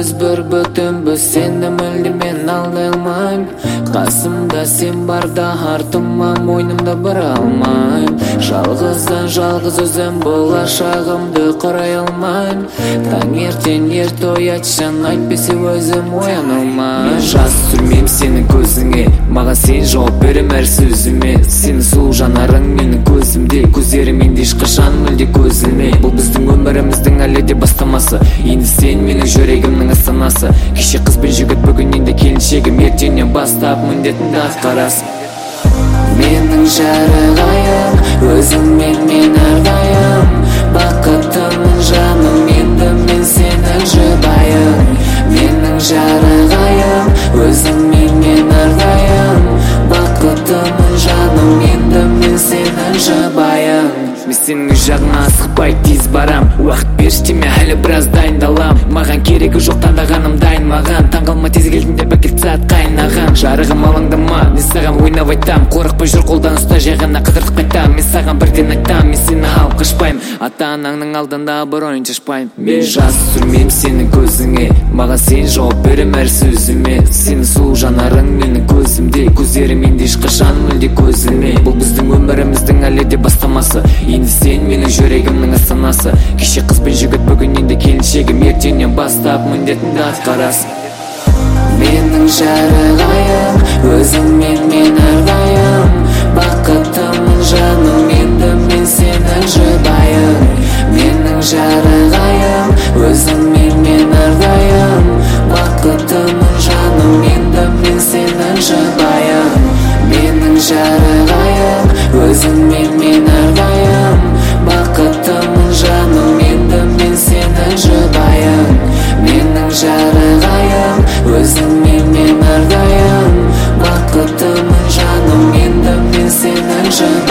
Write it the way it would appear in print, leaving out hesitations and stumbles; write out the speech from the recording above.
біз бір бүтінбіз, сені мүлде мен алдай алмайм. Қасымда сен барда артыма мойнымда бара алмайм. Жалғыздан жалғыз өзім болашағымды құрай алмайм. Таңертең ерте оятсаң айтпесе өзім ояна алмайм. Жас сүрмейм сенің көзіңе, маған сен жауап берем әр сөзіме. Сенің сұлу жанарың менің көзімде, көздерім енді ешқашан мүлде көзілме. Бұл біздің өміріміздің әлі де бастамасы, енді сен менің жүрегімнің астанасы. Кеше қыз бен жігіт, бүгін енді келіншегім, ертеңнен бастап міндетіңді атқарасың. Менің жарығайым, өзіңмен мен әрдайым. Бақыттымын жаным, енді мен сенің жұбайың. Менің жарығайым, өзіңмен мен әрдайым. Бақыттымын жаным, енді мен сенің жұбайың. Мен сенің жағыңа асықпай тез барам, уақыт берші әлі біраз дайындалам. Маған керегі жоқ, таңдағаным дайын маған. Таңғалма тез келдің деп әкелді сәт қайнаған. Жарығым алаңдама, мен саған ойнап айтам. Қорықпай жүр, қолдан ұста, жай ғана қыдыртып қайтам. Мен саған бірден айтам, мен сені алып қашпайм. Ата-анаңның алдында абыройын шашпайм. Мен жас сүрмейм сенің көзіңе, маған сен жауап берем әр сөзіме. Сенің сұлу жанарың менің көзімде, көздерім енді ешқашан мүлде көзілме. Бұл біздің өміріміздің әлі де бастамасы, енді сен менің жүрегімнің астанасы. Кеше қыз бен жігіт, бүгін енді келіншегім, ертеңнен бастап міндетіңді атқарасың. Менің жарығайым, өзіңмен мен әрдайым. Бақыттымын жаным, енді мен сенің жұбайың. Менің жарығайым, өзіңмен мен әрдайым. Бақыттымын жаным, енді мен сенің жұбайың. Менің жарығайым, өзіңмен мен әрдайым. Бақыттымын жаным, енді мен сенің жұбайың. Менің жарығайым, өзіңмен мен әрдайым. Бақыттымын жаным, енді мен сенің жұбайың.